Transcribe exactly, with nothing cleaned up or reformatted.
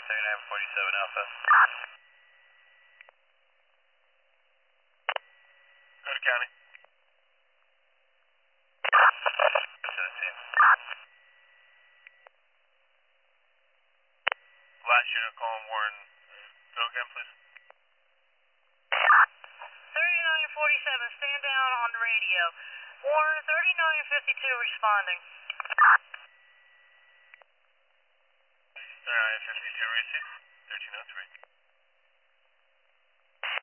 thirty-nine forty-seven Alpha. Go to county. To the scene. Last unit, calling Warren. Go again, please. thirty-nine forty-seven, stand down on the radio. Warren, thirty-nine fifty-two responding. thirty-nine fifty-two, receive. thirteen oh three.